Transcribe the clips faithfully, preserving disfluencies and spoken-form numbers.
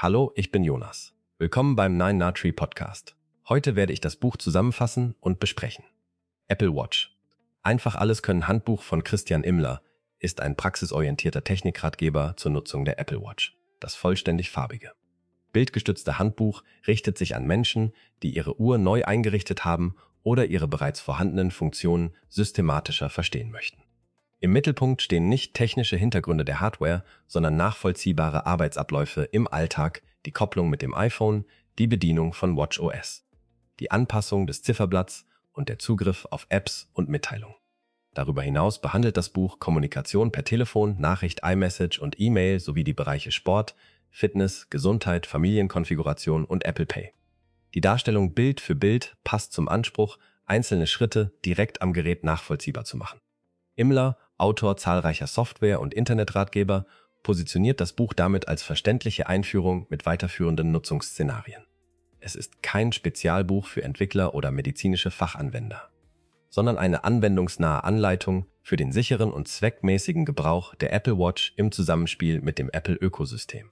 Hallo, ich bin Jonas. Willkommen beim Nine Nard Tree Podcast. Heute werde ich das Buch zusammenfassen und besprechen. Apple Watch. Einfach alles können Handbuch von Christian Imler ist ein praxisorientierter Technikratgeber zur Nutzung der Apple Watch. Das vollständig farbige. Bildgestützte Handbuch richtet sich an Menschen, die ihre Uhr neu eingerichtet haben oder ihre bereits vorhandenen Funktionen systematischer verstehen möchten. Im Mittelpunkt stehen nicht technische Hintergründe der Hardware, sondern nachvollziehbare Arbeitsabläufe im Alltag, die Kopplung mit dem iPhone, die Bedienung von WatchOS, die Anpassung des Zifferblatts und der Zugriff auf Apps und Mitteilungen. Darüber hinaus behandelt das Buch Kommunikation per Telefon, Nachricht, iMessage und E-Mail sowie die Bereiche Sport, Fitness, Gesundheit, Familienkonfiguration und Apple Pay. Die Darstellung Bild für Bild passt zum Anspruch, einzelne Schritte direkt am Gerät nachvollziehbar zu machen. Imler, Autor zahlreicher Software- und Internetratgeber, positioniert das Buch damit als verständliche Einführung mit weiterführenden Nutzungsszenarien. Es ist kein Spezialbuch für Entwickler oder medizinische Fachanwender, sondern eine anwendungsnahe Anleitung für den sicheren und zweckmäßigen Gebrauch der Apple Watch im Zusammenspiel mit dem Apple-Ökosystem.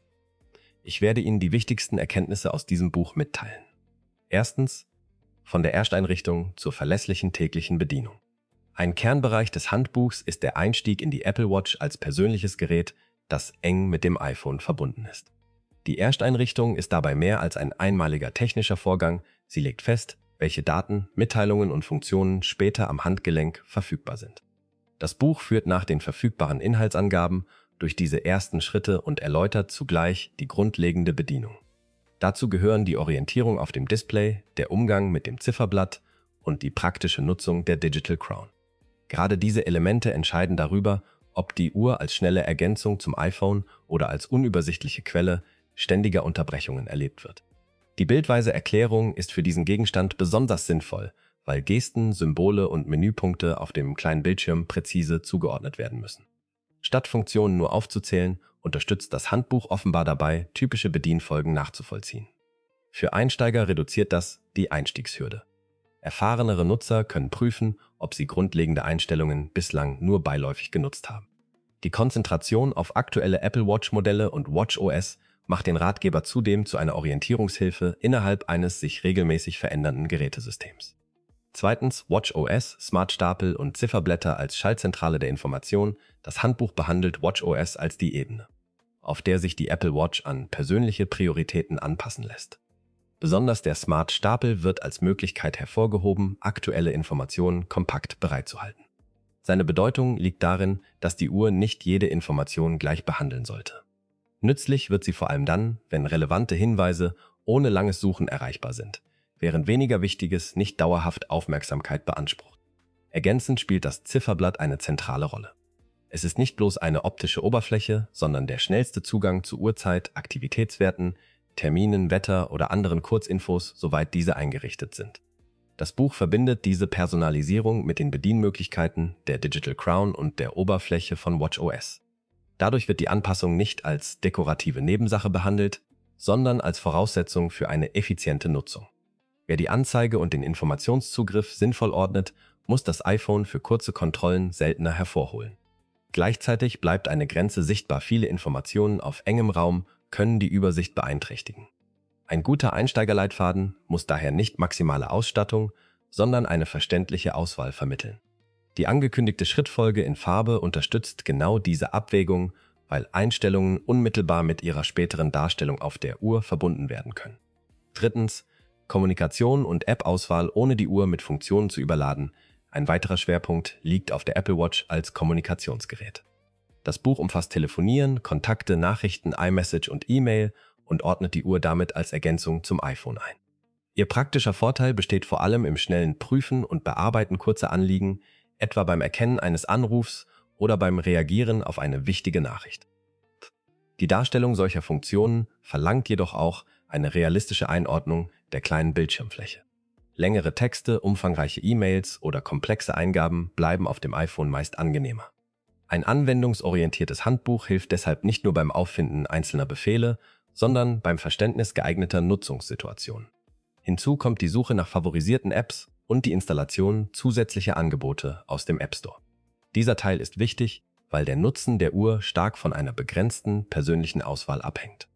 Ich werde Ihnen die wichtigsten Erkenntnisse aus diesem Buch mitteilen. Erstens, von der Ersteinrichtung zur verlässlichen täglichen Bedienung. Ein Kernbereich des Handbuchs ist der Einstieg in die Apple Watch als persönliches Gerät, das eng mit dem iPhone verbunden ist. Die Ersteinrichtung ist dabei mehr als ein einmaliger technischer Vorgang, sie legt fest, welche Daten, Mitteilungen und Funktionen später am Handgelenk verfügbar sind. Das Buch führt nach den verfügbaren Inhaltsangaben durch diese ersten Schritte und erläutert zugleich die grundlegende Bedienung. Dazu gehören die Orientierung auf dem Display, der Umgang mit dem Zifferblatt und die praktische Nutzung der Digital Crown. Gerade diese Elemente entscheiden darüber, ob die Uhr als schnelle Ergänzung zum iPhone oder als unübersichtliche Quelle ständiger Unterbrechungen erlebt wird. Die bildweise Erklärung ist für diesen Gegenstand besonders sinnvoll, weil Gesten, Symbole und Menüpunkte auf dem kleinen Bildschirm präzise zugeordnet werden müssen. Statt Funktionen nur aufzuzählen, unterstützt das Handbuch offenbar dabei, typische Bedienfolgen nachzuvollziehen. Für Einsteiger reduziert das die Einstiegshürde. Erfahrenere Nutzer können prüfen, ob sie grundlegende Einstellungen bislang nur beiläufig genutzt haben. Die Konzentration auf aktuelle Apple Watch-Modelle und WatchOS macht den Ratgeber zudem zu einer Orientierungshilfe innerhalb eines sich regelmäßig verändernden Gerätesystems. Zweitens, WatchOS, Smart-Stapel und Zifferblätter als Schaltzentrale der Information. Das Handbuch behandelt WatchOS als die Ebene, auf der sich die Apple Watch an persönliche Prioritäten anpassen lässt. Besonders der Smart-Stapel wird als Möglichkeit hervorgehoben, aktuelle Informationen kompakt bereitzuhalten. Seine Bedeutung liegt darin, dass die Uhr nicht jede Information gleich behandeln sollte. Nützlich wird sie vor allem dann, wenn relevante Hinweise ohne langes Suchen erreichbar sind, während weniger Wichtiges nicht dauerhaft Aufmerksamkeit beansprucht. Ergänzend spielt das Zifferblatt eine zentrale Rolle. Es ist nicht bloß eine optische Oberfläche, sondern der schnellste Zugang zu Uhrzeit, Aktivitätswerten, Terminen, Wetter oder anderen Kurzinfos, soweit diese eingerichtet sind. Das Buch verbindet diese Personalisierung mit den Bedienmöglichkeiten der Digital Crown und der Oberfläche von WatchOS. Dadurch wird die Anpassung nicht als dekorative Nebensache behandelt, sondern als Voraussetzung für eine effiziente Nutzung. Wer die Anzeige und den Informationszugriff sinnvoll ordnet, muss das iPhone für kurze Kontrollen seltener hervorholen. Gleichzeitig bleibt eine Grenze sichtbar. Viele Informationen auf engem Raum können die Übersicht beeinträchtigen. Ein guter Einsteigerleitfaden muss daher nicht maximale Ausstattung, sondern eine verständliche Auswahl vermitteln. Die angekündigte Schrittfolge in Farbe unterstützt genau diese Abwägung, weil Einstellungen unmittelbar mit ihrer späteren Darstellung auf der Uhr verbunden werden können. Drittens, Kommunikation und App-Auswahl ohne die Uhr mit Funktionen zu überladen. Ein weiterer Schwerpunkt liegt auf der Apple Watch als Kommunikationsgerät. Das Buch umfasst Telefonieren, Kontakte, Nachrichten, iMessage und E-Mail und ordnet die Uhr damit als Ergänzung zum iPhone ein. Ihr praktischer Vorteil besteht vor allem im schnellen Prüfen und Bearbeiten kurzer Anliegen, etwa beim Erkennen eines Anrufs oder beim Reagieren auf eine wichtige Nachricht. Die Darstellung solcher Funktionen verlangt jedoch auch eine realistische Einordnung der kleinen Bildschirmfläche. Längere Texte, umfangreiche E-Mails oder komplexe Eingaben bleiben auf dem iPhone meist angenehmer. Ein anwendungsorientiertes Handbuch hilft deshalb nicht nur beim Auffinden einzelner Befehle, sondern beim Verständnis geeigneter Nutzungssituationen. Hinzu kommt die Suche nach favorisierten Apps und die Installation zusätzlicher Angebote aus dem App Store. Dieser Teil ist wichtig, weil der Nutzen der Uhr stark von einer begrenzten persönlichen Auswahl abhängt.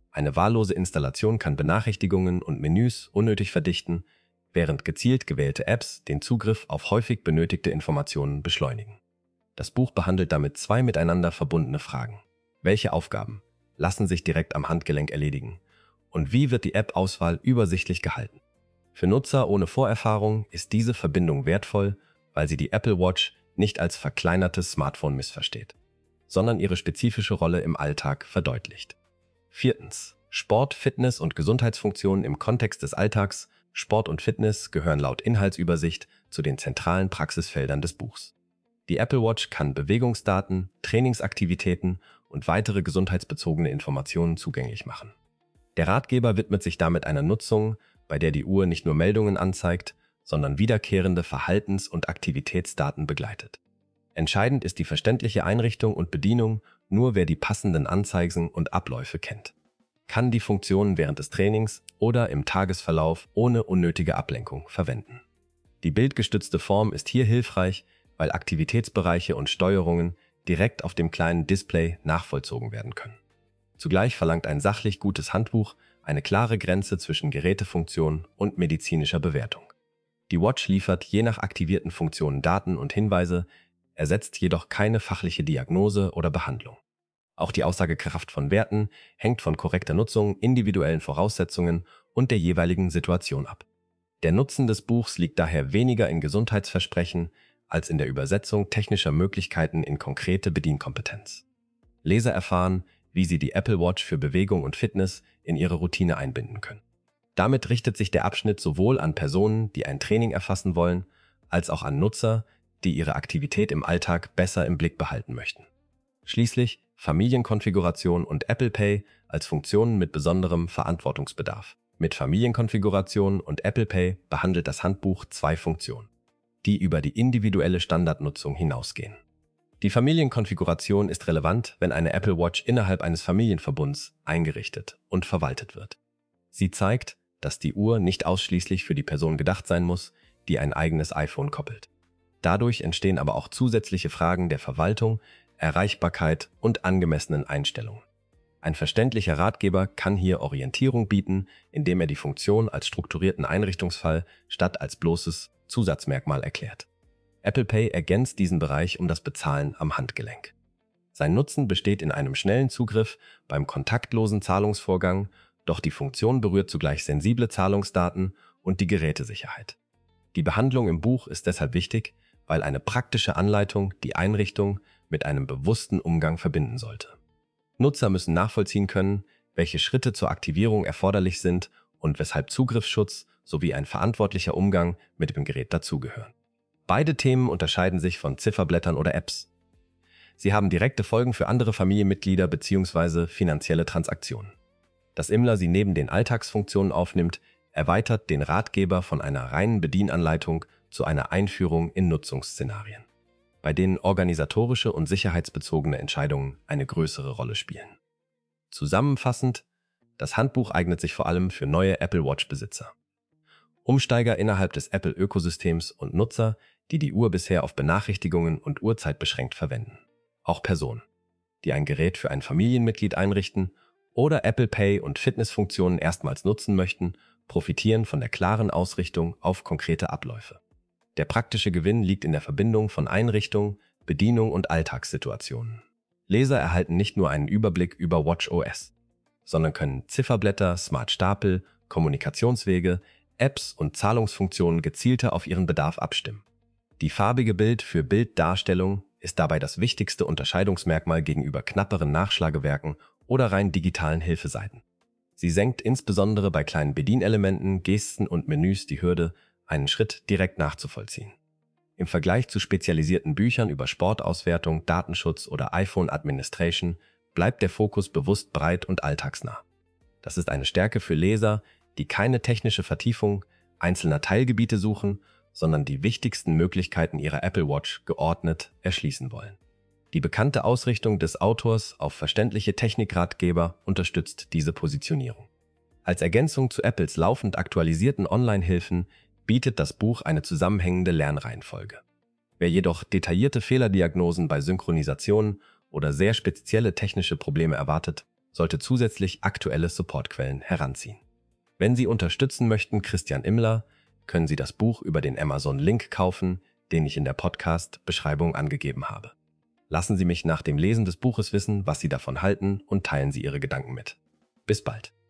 Eine wahllose Installation kann Benachrichtigungen und Menüs unnötig verdichten, während gezielt gewählte Apps den Zugriff auf häufig benötigte Informationen beschleunigen. Das Buch behandelt damit zwei miteinander verbundene Fragen. Welche Aufgaben lassen sich direkt am Handgelenk erledigen? Und wie wird die App-Auswahl übersichtlich gehalten? Für Nutzer ohne Vorerfahrung ist diese Verbindung wertvoll, weil sie die Apple Watch nicht als verkleinertes Smartphone missversteht, sondern ihre spezifische Rolle im Alltag verdeutlicht. Viertens. Sport, Fitness und Gesundheitsfunktionen im Kontext des Alltags. Sport und Fitness gehören laut Inhaltsübersicht zu den zentralen Praxisfeldern des Buchs. Die Apple Watch kann Bewegungsdaten, Trainingsaktivitäten und weitere gesundheitsbezogene Informationen zugänglich machen. Der Ratgeber widmet sich damit einer Nutzung, bei der die Uhr nicht nur Meldungen anzeigt, sondern wiederkehrende Verhaltens- und Aktivitätsdaten begleitet. Entscheidend ist die verständliche Einrichtung und Bedienung, nur wer die passenden Anzeigen und Abläufe kennt, kann die Funktionen während des Trainings oder im Tagesverlauf ohne unnötige Ablenkung verwenden. Die bildgestützte Form ist hier hilfreich, weil Aktivitätsbereiche und Steuerungen direkt auf dem kleinen Display nachvollzogen werden können. Zugleich verlangt ein sachlich gutes Handbuch eine klare Grenze zwischen Gerätefunktion und medizinischer Bewertung. Die Watch liefert je nach aktivierten Funktionen Daten und Hinweise, ersetzt jedoch keine fachliche Diagnose oder Behandlung. Auch die Aussagekraft von Werten hängt von korrekter Nutzung, individuellen Voraussetzungen und der jeweiligen Situation ab. Der Nutzen des Buchs liegt daher weniger in Gesundheitsversprechen als in der Übersetzung technischer Möglichkeiten in konkrete Bedienkompetenz. Leser erfahren, wie sie die Apple Watch für Bewegung und Fitness in ihre Routine einbinden können. Damit richtet sich der Abschnitt sowohl an Personen, die ein Training erfassen wollen, als auch an Nutzer, die ihre Aktivität im Alltag besser im Blick behalten möchten. Schließlich Familienkonfiguration und Apple Pay als Funktionen mit besonderem Verantwortungsbedarf. Mit Familienkonfiguration und Apple Pay behandelt das Handbuch zwei Funktionen, die über die individuelle Standardnutzung hinausgehen. Die Familienkonfiguration ist relevant, wenn eine Apple Watch innerhalb eines Familienverbunds eingerichtet und verwaltet wird. Sie zeigt, dass die Uhr nicht ausschließlich für die Person gedacht sein muss, die ein eigenes iPhone koppelt. Dadurch entstehen aber auch zusätzliche Fragen der Verwaltung, Erreichbarkeit und angemessenen Einstellungen. Ein verständlicher Ratgeber kann hier Orientierung bieten, indem er die Funktion als strukturierten Einrichtungsfall statt als bloßes Zusatzmerkmal erklärt. Apple Pay ergänzt diesen Bereich um das Bezahlen am Handgelenk. Sein Nutzen besteht in einem schnellen Zugriff beim kontaktlosen Zahlungsvorgang, doch die Funktion berührt zugleich sensible Zahlungsdaten und die Gerätesicherheit. Die Behandlung im Buch ist deshalb wichtig, weil eine praktische Anleitung die Einrichtung mit einem bewussten Umgang verbinden sollte. Nutzer müssen nachvollziehen können, welche Schritte zur Aktivierung erforderlich sind und weshalb Zugriffsschutz sowie ein verantwortlicher Umgang mit dem Gerät dazugehören. Beide Themen unterscheiden sich von Zifferblättern oder Apps. Sie haben direkte Folgen für andere Familienmitglieder bzw. finanzielle Transaktionen. Dass Imler sie neben den Alltagsfunktionen aufnimmt, erweitert den Ratgeber von einer reinen Bedienanleitung zu einer Einführung in Nutzungsszenarien, bei denen organisatorische und sicherheitsbezogene Entscheidungen eine größere Rolle spielen. Zusammenfassend, das Handbuch eignet sich vor allem für neue Apple Watch-Besitzer, Umsteiger innerhalb des Apple-Ökosystems und Nutzer, die die Uhr bisher auf Benachrichtigungen und Uhrzeit beschränkt verwenden. Auch Personen, die ein Gerät für ein Familienmitglied einrichten oder Apple Pay und Fitnessfunktionen erstmals nutzen möchten, profitieren von der klaren Ausrichtung auf konkrete Abläufe. Der praktische Gewinn liegt in der Verbindung von Einrichtung, Bedienung und Alltagssituationen. Leser erhalten nicht nur einen Überblick über WatchOS, sondern können Zifferblätter, Smart-Stapel, Kommunikationswege, Apps und Zahlungsfunktionen gezielter auf ihren Bedarf abstimmen. Die farbige Bild-für-Bild-Darstellung ist dabei das wichtigste Unterscheidungsmerkmal gegenüber knapperen Nachschlagewerken oder rein digitalen Hilfeseiten. Sie senkt insbesondere bei kleinen Bedienelementen, Gesten und Menüs die Hürde, einen Schritt direkt nachzuvollziehen. Im Vergleich zu spezialisierten Büchern über Sportauswertung, Datenschutz oder iPhone Administration bleibt der Fokus bewusst breit und alltagsnah. Das ist eine Stärke für Leser, die keine technische Vertiefung einzelner Teilgebiete suchen, sondern die wichtigsten Möglichkeiten ihrer Apple Watch geordnet erschließen wollen. Die bekannte Ausrichtung des Autors auf verständliche Technikratgeber unterstützt diese Positionierung. Als Ergänzung zu Apples laufend aktualisierten Online-Hilfen bietet das Buch eine zusammenhängende Lernreihenfolge. Wer jedoch detaillierte Fehlerdiagnosen bei Synchronisationen oder sehr spezielle technische Probleme erwartet, sollte zusätzlich aktuelle Supportquellen heranziehen. Wenn Sie unterstützen möchten Christian Imler, können Sie das Buch über den Amazon-Link kaufen, den ich in der Podcast-Beschreibung angegeben habe. Lassen Sie mich nach dem Lesen des Buches wissen, was Sie davon halten, und teilen Sie Ihre Gedanken mit. Bis bald.